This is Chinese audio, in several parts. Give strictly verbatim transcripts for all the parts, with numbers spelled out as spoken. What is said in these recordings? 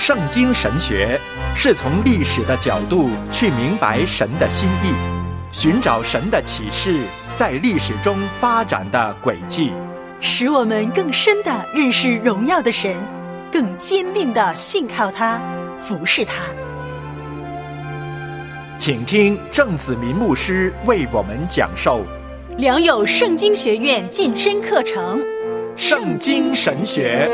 圣经神学是从历史的角度去明白神的心意，寻找神的启示在历史中发展的轨迹， 使我们更深地认识荣耀的神，更坚定地信靠他，服侍他。 请听郑子民牧师为我们讲授良友圣经学院晋升课程《 圣经神学》。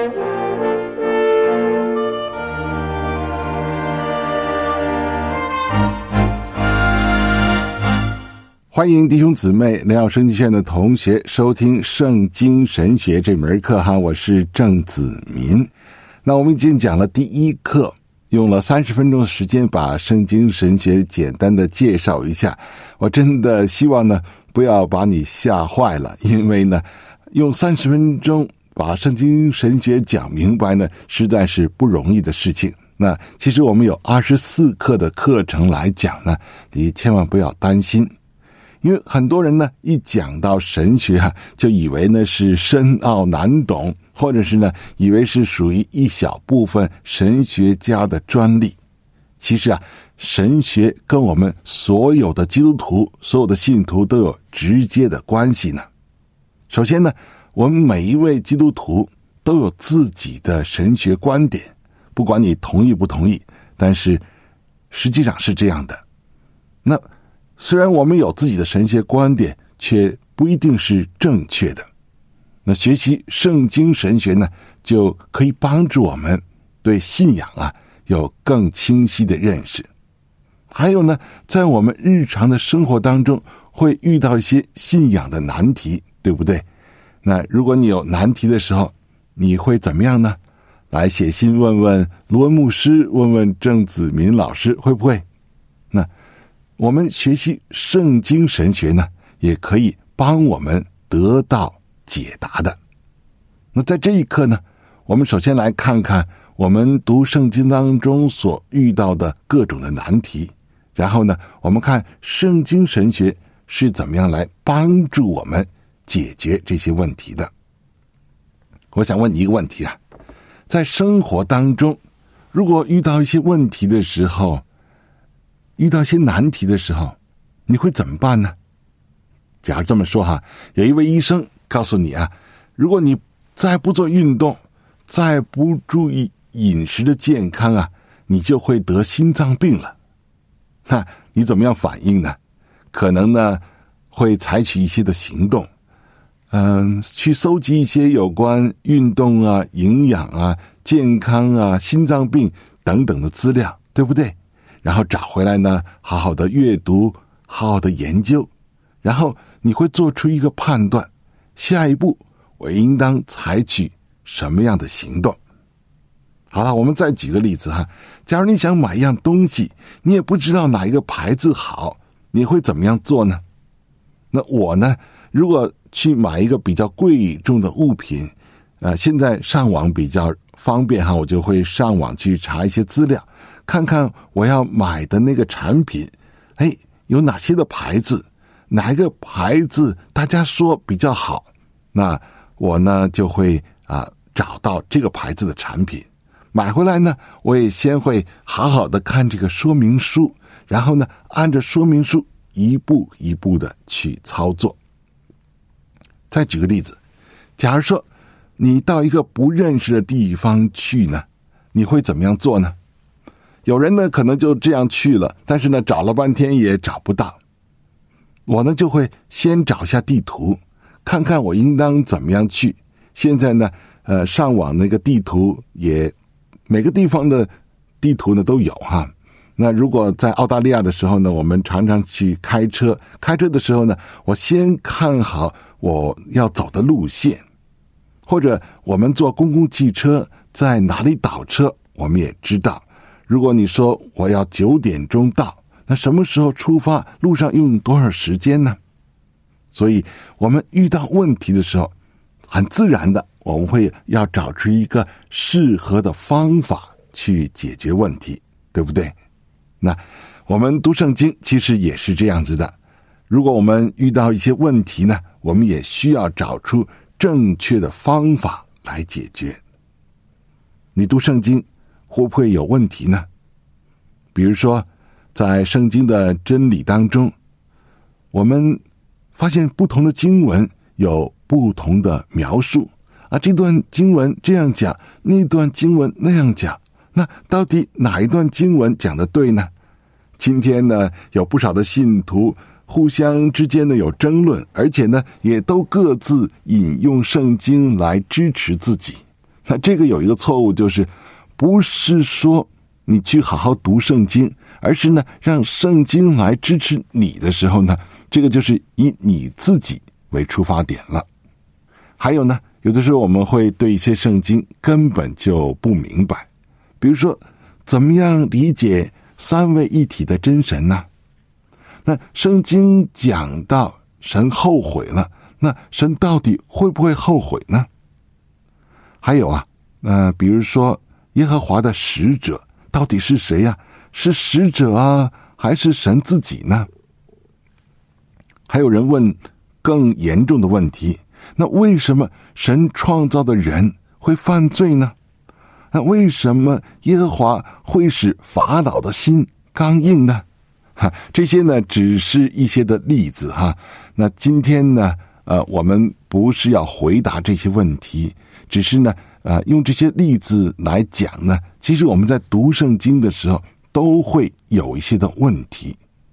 欢迎弟兄姊妹、良友圣经学院的同学收听《圣经神学》这门课哈，我是郑子民。那我们已经讲了第一课，用了三十分钟的时间把圣经神学简单的介绍一下。我真的希望呢不要把你吓坏了，因为呢用三十分钟把圣经神学讲明白呢实在是不容易的事情。那其实我们有二十四课的课程来讲呢，你千万不要担心。因为很多人呢一讲到神学啊，就以为呢是深奥难懂，或者是呢以为是属于一小部分神学家的专利。其实啊，神学跟我们所有的基督徒、所有的信徒都有直接的关系呢。首先呢，我们每一位基督徒都有自己的神学观点，不管你同意不同意，但是实际上是这样的。那虽然我们有自己的神学观点，却不一定是正确的。那学习圣经神学呢，就可以帮助我们对信仰啊有更清晰的认识。还有呢，在我们日常的生活当中会遇到一些信仰的难题，对不对？那如果你有难题的时候，你会怎么样呢？来写信问问卢文牧师，问问郑子民老师，会不会？那我们学习圣经神学呢，也可以帮我们得到解答的。那在这一课呢，我们首先来看看我们读圣经当中所遇到的各种的难题，然后呢，我们看圣经神学是怎么样来帮助我们解决这些问题的。我想问你一个问题啊，在生活当中，如果遇到一些问题的时候，遇到一些难题的时候，你会怎么办呢？假如这么说哈，有一位医生告诉你啊，如果你再不做运动，再不注意饮食的健康啊，你就会得心脏病了。那你怎么样反应呢？可能呢会采取一些的行动，嗯，去搜集一些有关运动啊、营养啊、健康啊、心脏病等等的资料，对不对？然后找回来呢，好好的阅读，好好的研究，然后你会做出一个判断，下一步我应当采取什么样的行动。好了，我们再举个例子哈，假如你想买一样东西，你也不知道哪一个牌子好，你会怎么样做呢？那我呢，如果去买一个比较贵重的物品，呃，现在上网比较方便哈，我就会上网去查一些资料，看看我要买的那个产品，哎，有哪些的牌子，哪一个牌子大家说比较好，那我呢就会啊、呃、找到这个牌子的产品，买回来呢，我也先会好好的看这个说明书，然后呢按着说明书一步一步的去操作。再举个例子，假如说你到一个不认识的地方去呢，你会怎么样做呢？有人呢可能就这样去了，但是呢找了半天也找不到。我呢就会先找一下地图，看看我应当怎么样去。现在呢呃上网那个地图也每个地方的地图呢都有哈。那如果在澳大利亚的时候呢，我们常常去开车，开车的时候呢，我先看好我要走的路线，或者我们坐公共汽车在哪里倒车，我们也知道。如果你说我要九点钟到，那什么时候出发，路上用多少时间呢？所以我们遇到问题的时候，很自然的我们会要找出一个适合的方法去解决问题，对不对？那我们读圣经其实也是这样子的，如果我们遇到一些问题呢，我们也需要找出正确的方法来解决。你读圣经会不会有问题呢？比如说在圣经的真理当中，我们发现不同的经文有不同的描述啊，这段经文这样讲，那段经文那样讲，那到底哪一段经文讲得对呢？今天呢，有不少的信徒互相之间呢有争论，而且呢也都各自引用圣经来支持自己。那这个有一个错误，就是不是说你去好好读圣经，而是呢让圣经来支持你的时候呢，这个就是以你自己为出发点了。还有呢，有的时候我们会对一些圣经根本就不明白，比如说怎么样理解三位一体的真神呢？那圣经讲到神后悔了，那神到底会不会后悔呢？还有啊，呃，比如说耶和华的使者到底是谁啊？是使者啊，还是神自己呢？还有人问更严重的问题，那为什么神创造的人会犯罪呢？那为什么耶和华会使法老的心刚硬呢？哈，这些呢只是一些的例子哈。那今天呢，呃，我们不是要回答这些问题，只是呢，呃，用这些例子来讲呢，其实我们在读圣经的时候都会有一些的问题，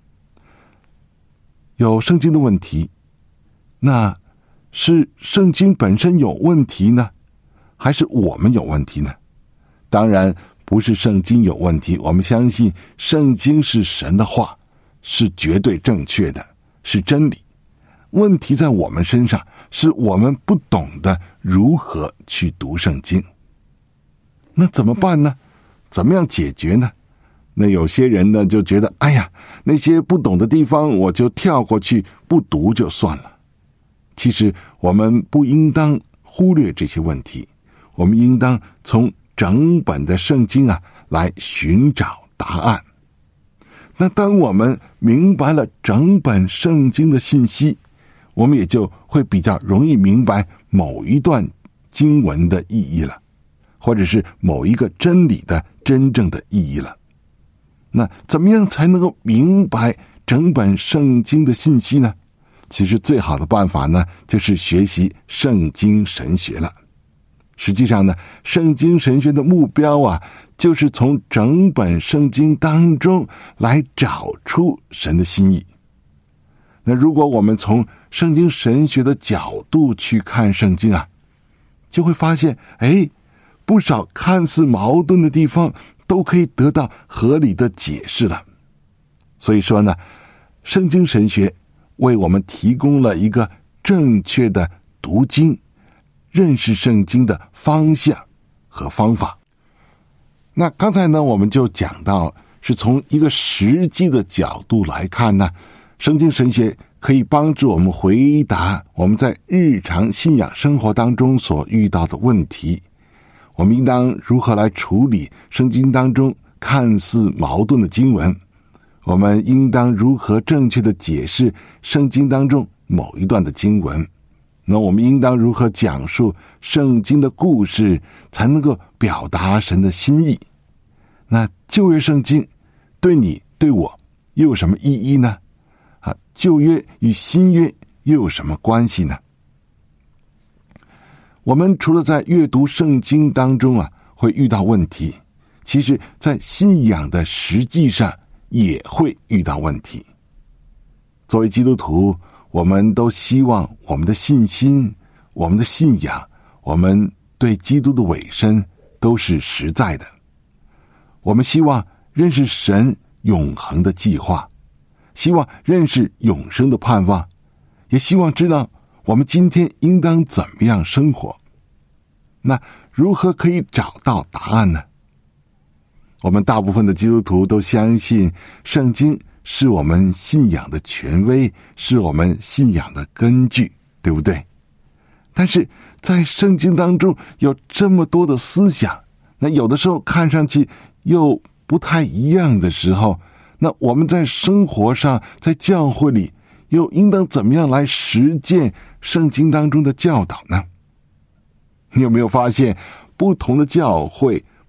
有圣经的问题，那是圣经本身有问题呢，还是我们有问题呢？当然不是圣经有问题，我们相信圣经是神的话，是绝对正确的，是真理。问题在我们身上，是我们不懂得如何去读圣经。那怎么办呢？怎么样解决呢？那有些人呢就觉得，哎呀，那些不懂的地方我就跳过去，不读就算了。其实我们不应当忽略这些问题，我们应当从整本的圣经啊来寻找答案。那当我们明白了整本圣经的信息，我们也就会比较容易明白某一段经文的意义了，或者是某一个真理的真正的意义了。那怎么样才能够明白整本圣经的信息呢？其实最好的办法呢，就是学习圣经神学了。实际上呢，圣经神学的目标啊，就是从整本圣经当中来找出神的心意。那如果我们从圣经神学的角度去看圣经啊，就会发现，哎，不少看似矛盾的地方都可以得到合理的解释了。所以说呢，圣经神学为我们提供了一个正确的读经、认识圣经的方向和方法。那刚才呢，我们就讲到，是从一个实际的角度来看呢，圣经神学可以帮助我们回答我们在日常信仰生活当中所遇到的问题。我们应当如何来处理圣经当中看似矛盾的经文？我们应当如何正确的解释圣经当中某一段的经文？那我们应当如何讲述圣经的故事，才能够表达神的心意？那旧约圣经对你对我又有什么意义呢？啊，旧约与新约又有什么关系呢？我们除了在阅读圣经当中啊会遇到问题，其实在信仰的实际上也会遇到问题。作为基督徒，我们都希望我们的信心、我们的信仰、我们对基督的委身都是实在的。我们希望认识神永恒的计划，希望认识永生的盼望，也希望知道我们今天应当怎么样生活。那如何可以找到答案呢？我们大部分的基督徒都相信圣经是我们信仰的权威，是我们信仰的根据，对不对？但是在圣经当中有这么多的思想，那有的时候看上去又不太一样的时候，那我们在生活上，在教会里又应当怎么样来实践圣经当中的教导呢？你有没有发现不同的教会、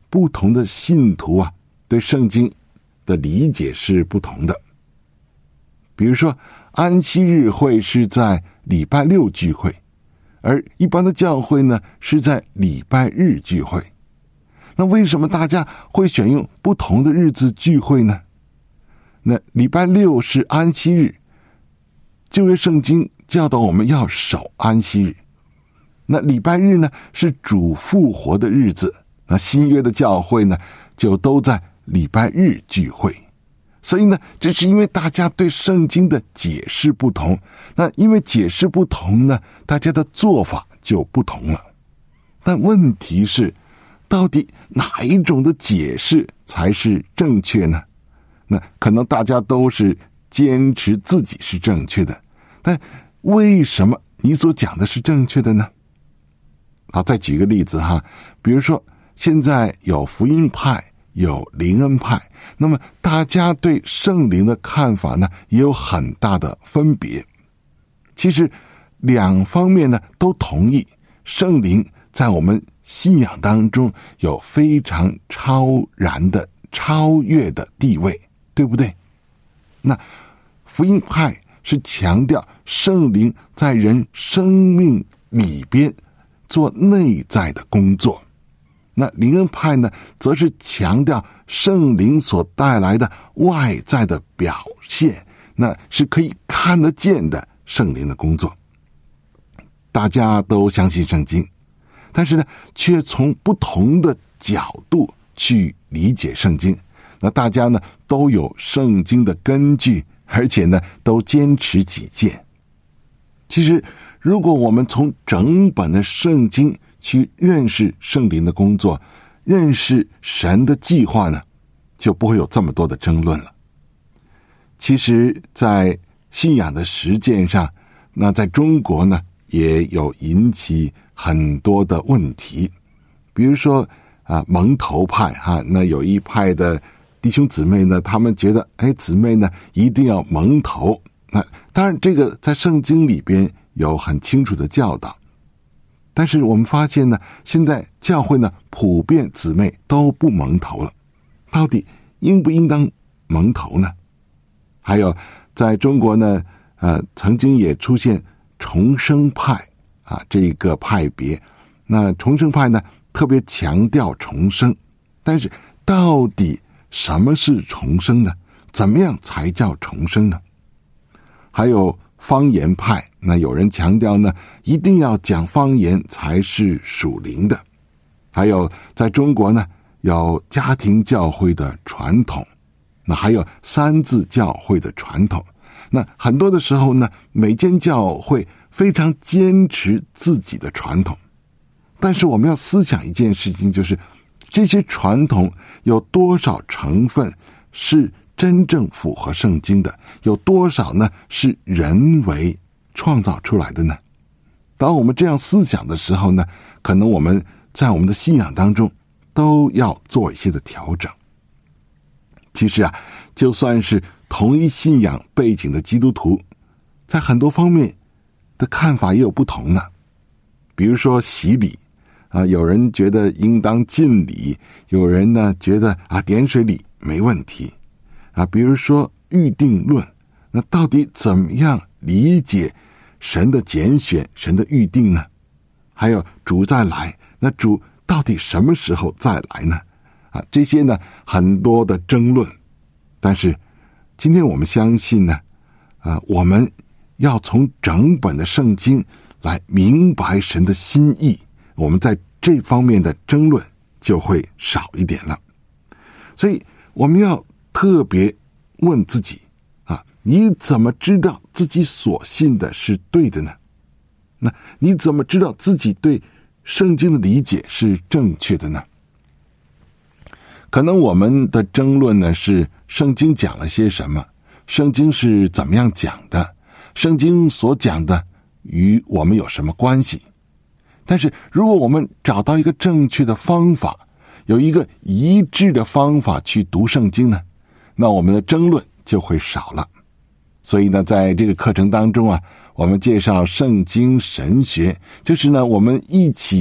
不同的信徒啊，对圣经的理解是不同的。比如说，安息日会是在礼拜六聚会，而一般的教会呢是在礼拜日聚会。那为什么大家会选用不同的日子聚会呢？那礼拜六是安息日，旧约圣经教导我们要守安息日。那礼拜日呢是主复活的日子，那新约的教会呢就都在礼拜日聚会。所以呢，这是因为大家对圣经的解释不同，那因为解释不同呢，大家的做法就不同了。但问题是，到底哪一种的解释才是正确呢？那可能大家都是坚持自己是正确的，但为什么你所讲的是正确的呢？好，再举个例子哈，比如说现在有福音派，有灵恩派，那么大家对圣灵的看法呢也有很大的分别。其实两方面呢都同意圣灵在我们信仰当中有非常超然的超越的地位，对不对？那福音派是强调圣灵在人生命里边做内在的工作，那灵恩派呢则是强调圣灵所带来的外在的表现，那是可以看得见的圣灵的工作。大家都相信圣经，但是呢却从不同的角度去理解圣经。那大家呢都有圣经的根据，而且呢都坚持己见。其实如果我们从整本的圣经去认识圣灵的工作，认识神的计划呢，就不会有这么多的争论了。其实在信仰的实践上，那在中国呢也有引起很多的问题。比如说啊，蒙头派哈、啊，那有一派的弟兄姊妹呢，他们觉得哎，姊妹呢一定要蒙头。那当然这个在圣经里边有很清楚的教导，但是我们发现呢，现在教会呢普遍姊妹都不蒙头了，到底应不应当蒙头呢？还有在中国呢，呃，曾经也出现重生派啊这个派别。那重生派呢特别强调重生，但是到底什么是重生呢？怎么样才叫重生呢？还有方言派，那有人强调呢，一定要讲方言才是属灵的。还有在中国呢，有家庭教会的传统，那还有三字教会的传统。那很多的时候呢，每间教会非常坚持自己的传统，但是我们要思想一件事情，就是这些传统有多少成分是真正符合圣经的，有多少呢是人为创造出来的呢？当我们这样思想的时候呢，可能我们在我们的信仰当中都要做一些的调整。其实啊，就算是同一信仰背景的基督徒，在很多方面的看法也有不同呢。比如说洗礼啊，有人觉得应当浸礼，有人呢觉得啊点水礼没问题啊。比如说预定论，那到底怎么样理解神的拣选，神的预定呢？还有主再来，那主到底什么时候再来呢？啊，这些呢很多的争论。但是今天我们相信呢，啊，我们要从整本的圣经来明白神的心意，我们在这方面的争论就会少一点了。所以我们要特别问自己啊，你怎么知道自己所信的是对的呢？那你怎么知道自己对圣经的理解是正确的呢？可能我们的争论呢是圣经讲了些什么，圣经是怎么样讲的，圣经所讲的与我们有什么关系？但是如果我们找到一个正确的方法，有一个一致的方法去读圣经呢，那我们的争论就会少了。所以呢，在这个课程当中啊，我们介绍圣经神学，就是呢我们一起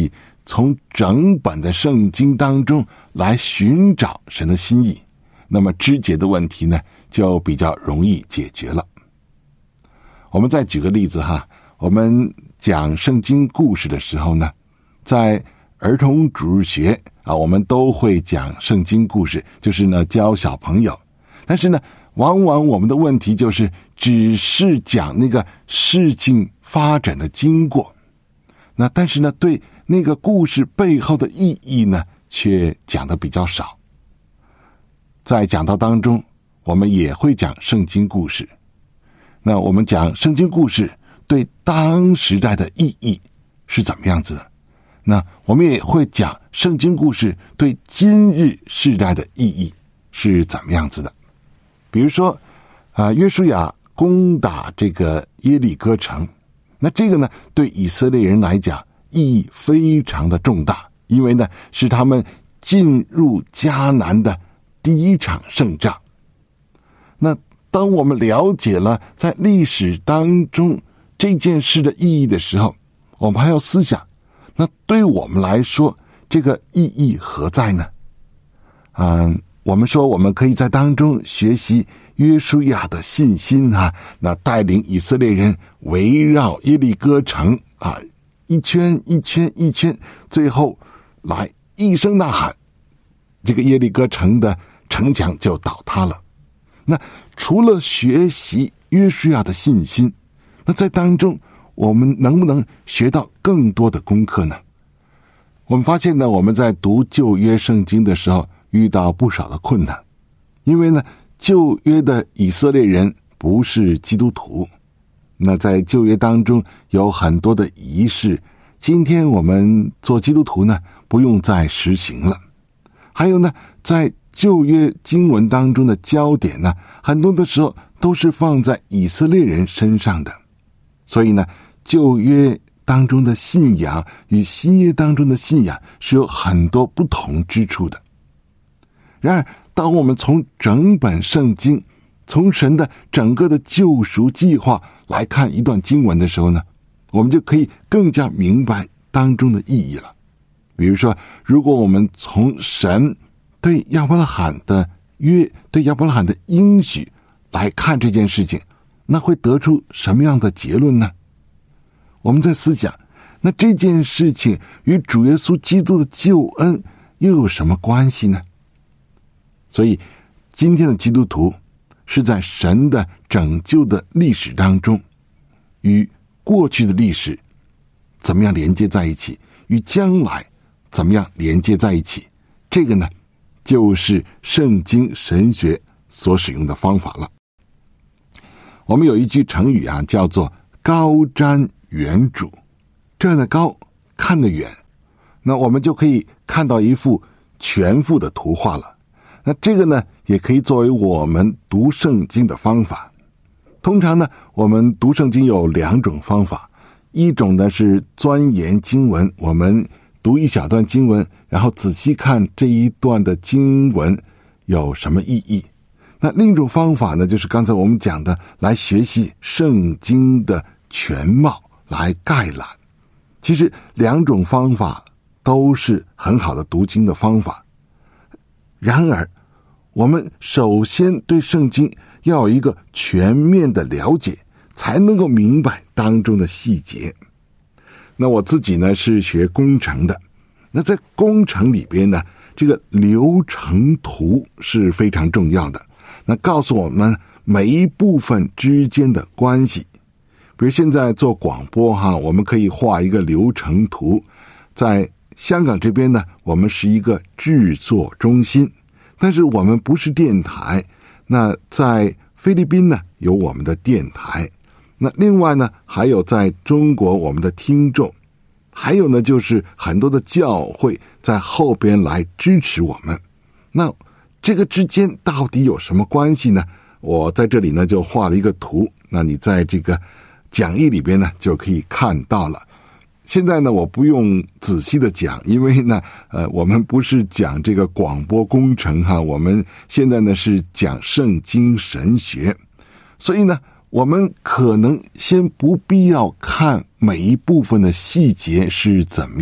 从整本的圣经当中来寻找神的心意，那么枝节的问题呢就比较容易解决了。我们再举个例子哈，我们讲圣经故事的时候呢，在儿童主日学啊，我们都会讲圣经故事，就是呢教小朋友。但是呢，往往我们的问题就是只是讲那个事情发展的经过，那但是呢，对那个故事背后的意义呢，却讲得比较少。在讲道当中，我们也会讲圣经故事。那我们讲圣经故事对当时代的意义是怎么样子的？那我们也会讲圣经故事对今日世代的意义是怎么样子的。比如说啊，约书亚攻打这个耶利哥城，那这个呢对以色列人来讲意义非常的重大，因为呢是他们进入迦南的第一场胜仗。那当我们了解了在历史当中这件事的意义的时候，我们还要思想，那对我们来说这个意义何在呢？嗯，我们说我们可以在当中学习约书亚的信心啊，那带领以色列人围绕耶利哥城啊，一圈一圈一圈，最后来一声呐喊，这个耶利哥城的城墙就倒塌了。那除了学习约书亚的信心，那在当中我们能不能学到更多的功课呢？我们发现呢，我们在读旧约圣经的时候遇到不少的困难，因为呢旧约的以色列人不是基督徒，那在旧约当中有很多的仪式，今天我们做基督徒呢不用再实行了。还有呢，在旧约经文当中的焦点呢，很多的时候都是放在以色列人身上的，所以呢旧约当中的信仰与新约当中的信仰是有很多不同之处的。然而当我们从整本圣经，从神的整个的救赎计划来看一段经文的时候呢，我们就可以更加明白当中的意义了。比如说，如果我们从神对亚伯拉罕的约，对亚伯拉罕的应许来看这件事情，那会得出什么样的结论呢？我们在思想，那这件事情与主耶稣基督的救恩又有什么关系呢？所以今天的基督徒是在神的拯救的历史当中，与过去的历史怎么样连接在一起，与将来怎么样连接在一起，这个呢就是圣经神学所使用的方法了。我们有一句成语啊，叫做高瞻远瞩，这样的高看得远，那我们就可以看到一幅全幅的图画了。那这个呢也可以作为我们读圣经的方法。通常呢我们读圣经有两种方法，一种呢是钻研经文，我们读一小段经文，然后仔细看这一段的经文有什么意义。那另一种方法呢，就是刚才我们讲的，来学习圣经的全貌，来概览。其实两种方法都是很好的读经的方法。然而我们首先对圣经要有一个全面的了解，才能够明白当中的细节。那我自己呢是学工程的，那在工程里边呢，这个流程图是非常重要的，那告诉我们每一部分之间的关系。比如现在做广播哈，我们可以画一个流程图。在香港这边呢，我们是一个制作中心，但是我们不是电台。那在菲律宾呢有我们的电台，那另外呢还有在中国我们的听众，还有呢就是很多的教会在后边来支持我们。那这个之间到底有什么关系呢？我在这里呢就画了一个图，那你在这个讲义里边呢就可以看到了。现在呢我不用仔细的讲，因为呢呃我们不是讲这个广播工程哈，我们现在呢是讲圣经神学，所以呢我们可能先不必要看每一部分的细节是怎么样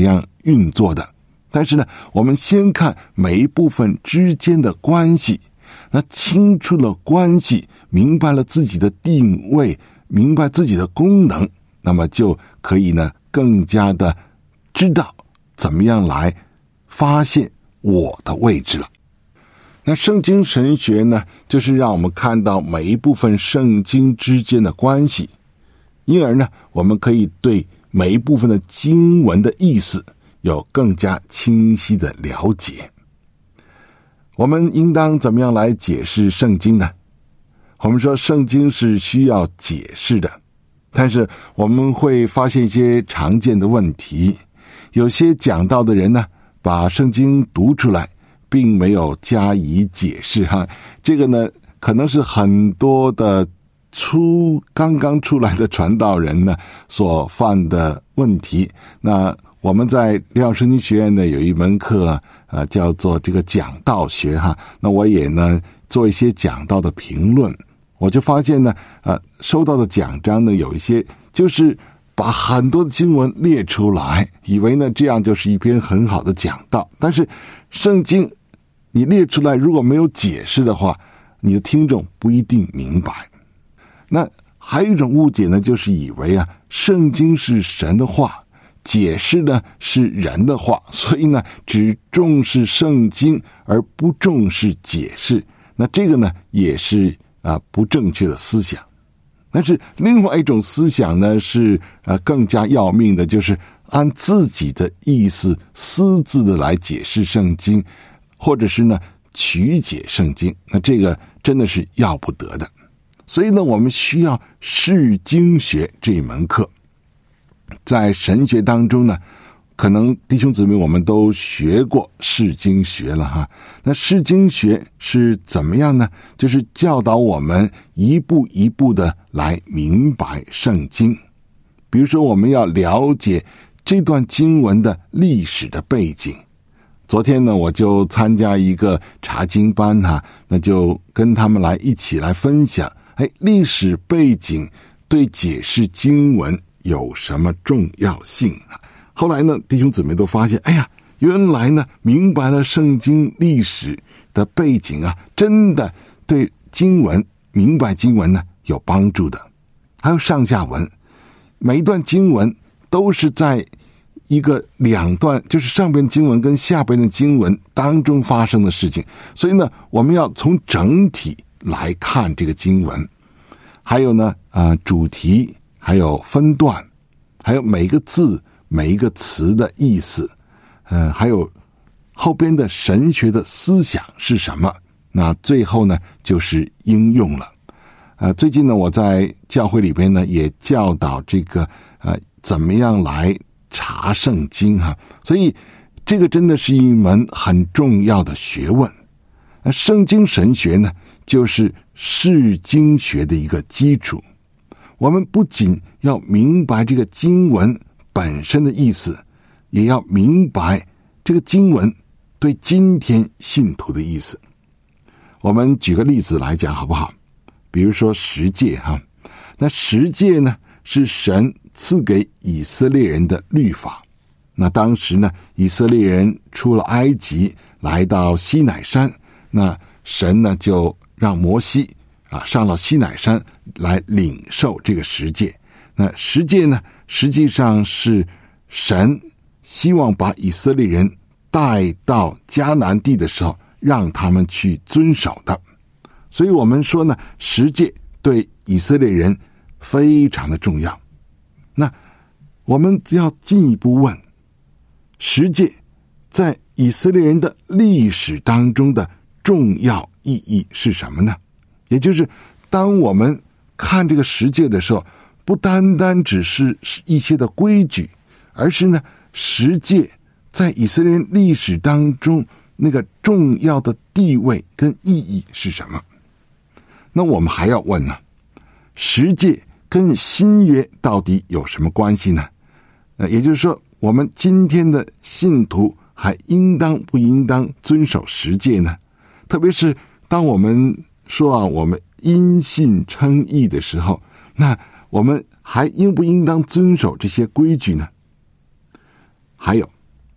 运作的。但是呢，我们先看每一部分之间的关系，那清楚了关系，明白了自己的定位，明白自己的功能，那么就可以呢更加的知道怎么样来发现我的位置了。那圣经神学呢，就是让我们看到每一部分圣经之间的关系，因而呢，我们可以对每一部分的经文的意思有更加清晰的了解。我们应当怎么样来解释圣经呢？我们说圣经是需要解释的，但是我们会发现一些常见的问题。有些讲道的人呢，把圣经读出来并没有加以解释哈，这个呢可能是很多的出刚刚出来的传道人呢所犯的问题。那我们在灵宝圣经学院呢有一门课呃叫做这个讲道学哈，那我也呢做一些讲道的评论，我就发现呢呃收到的奖章呢有一些就是把很多的经文列出来，以为呢这样就是一篇很好的讲道，但是圣经你列出来如果没有解释的话，你的听众不一定明白。那还有一种误解呢，就是以为啊圣经是神的话，解释呢是人的话，所以呢只重视圣经而不重视解释，那这个呢也是啊不正确的思想。但是另外一种思想呢是呃更加要命的，就是按自己的意思私自的来解释圣经，或者是呢曲解圣经，那这个真的是要不得的。所以呢我们需要释经学这一门课。在神学当中呢，可能弟兄姊妹我们都学过释经学了哈。那释经学是怎么样呢？就是教导我们一步一步的来明白圣经。比如说我们要了解这段经文的历史的背景。昨天呢我就参加一个查经班哈，那就跟他们来一起来分享，哎，历史背景对解释经文有什么重要性。后来呢弟兄姊妹都发现，哎呀，原来呢明白了圣经历史的背景啊，真的对经文明白经文呢有帮助的。还有上下文，每一段经文都是在一个两段，就是上边经文跟下边的经文当中发生的事情，所以呢我们要从整体来看这个经文。还有呢啊、呃、主题，还有分段，还有每一个字每一个词的意思，呃还有后边的神学的思想是什么，那最后呢就是应用了。呃最近呢我在教会里边呢也教导这个呃怎么样来查圣经哈，所以这个真的是一门很重要的学问。那圣经神学呢就是释经学的一个基础。我们不仅要明白这个经文本身的意思，也要明白这个经文对今天信徒的意思。我们举个例子来讲好不好？比如说十诫哈，那十诫呢是神赐给以色列人的律法。那当时呢以色列人出了埃及来到西乃山，那神呢就让摩西啊上了西乃山来领受这个十诫。那十诫呢实际上是神希望把以色列人带到迦南地的时候让他们去遵守的。所以我们说呢十诫对以色列人非常的重要。那我们要进一步问，十诫在以色列人的历史当中的重要意义是什么呢？也就是当我们看这个十诫的时候，不单单只是一些的规矩，而是呢十诫在以色列人历史当中那个重要的地位跟意义是什么。那我们还要问呢，十诫跟新约到底有什么关系呢？呃，也就是说我们今天的信徒还应当不应当遵守十诫呢？特别是当我们说啊我们因信称义的时候，那我们还应不应当遵守这些规矩呢？还有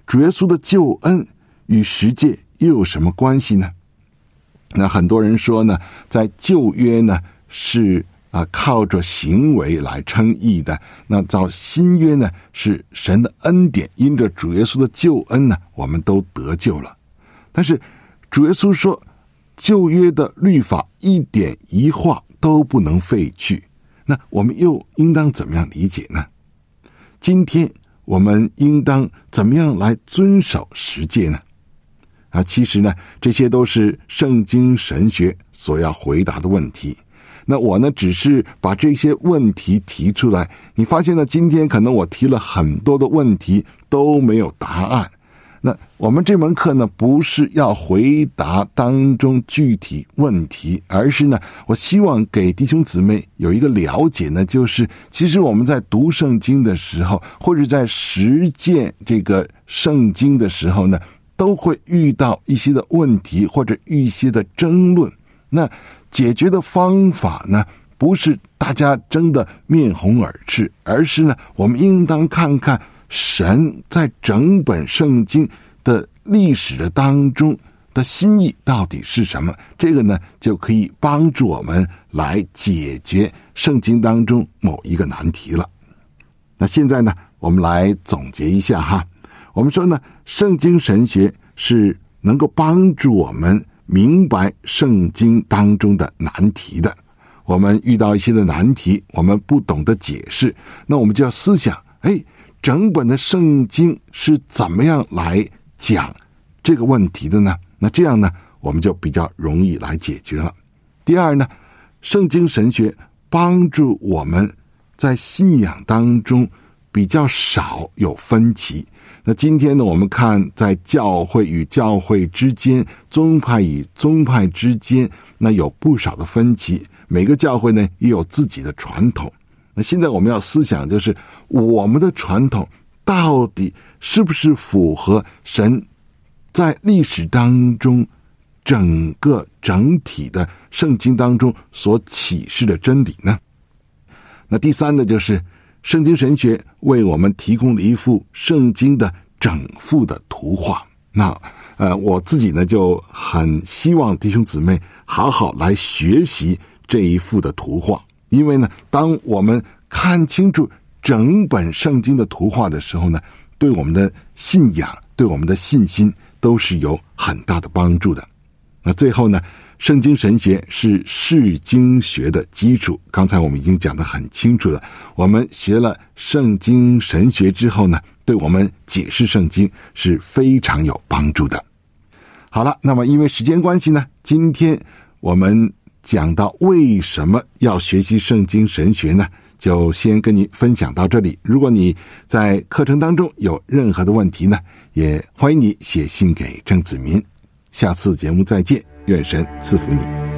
主耶稣的救恩与十诫又有什么关系呢？那很多人说呢，在旧约呢是啊靠着行为来称义的，那到新约呢是神的恩典，因着主耶稣的救恩呢，我们都得救了。但是主耶稣说，旧约的律法一点一画都不能废去，那我们又应当怎么样理解呢？今天我们应当怎么样来遵守十诫呢？啊，其实呢，这些都是圣经神学所要回答的问题。那我呢，只是把这些问题提出来。你发现呢，今天可能我提了很多的问题都没有答案。那我们这门课呢，不是要回答当中具体问题，而是呢，我希望给弟兄姊妹有一个了解呢，就是其实我们在读圣经的时候，或者在实践这个圣经的时候呢，都会遇到一些的问题或者一些的争论。那解决的方法呢，不是大家争得面红耳赤，而是呢，我们应当看看神在整本圣经的历史的当中的心意到底是什么，这个呢就可以帮助我们来解决圣经当中某一个难题了。那现在呢，我们来总结一下哈。我们说呢，圣经神学是能够帮助我们明白圣经当中的难题的。我们遇到一些的难题，我们不懂得解释，那我们就要思想，哎，整本的圣经是怎么样来讲这个问题的呢？那这样呢，我们就比较容易来解决了。第二呢，圣经神学帮助我们在信仰当中比较少有分歧。那今天呢，我们看在教会与教会之间，宗派与宗派之间，那有不少的分歧。每个教会呢也有自己的传统。那现在我们要思想，就是我们的传统到底是不是符合神在历史当中整个整体的圣经当中所启示的真理呢？那第三呢，就是圣经神学为我们提供了一幅圣经的整幅的图画。那呃，我自己呢就很希望弟兄姊妹好好来学习这一幅的图画，因为呢，当我们看清楚整本圣经的图画的时候呢，对我们的信仰，对我们的信心都是有很大的帮助的。那最后呢，圣经神学是释经学的基础，刚才我们已经讲得很清楚了。我们学了圣经神学之后呢，对我们解释圣经是非常有帮助的。好了，那么因为时间关系呢，今天我们讲到为什么要学习圣经神学呢，就先跟你分享到这里。如果你在课程当中有任何的问题呢，也欢迎你写信给郑子民。下次节目再见，愿神赐福你。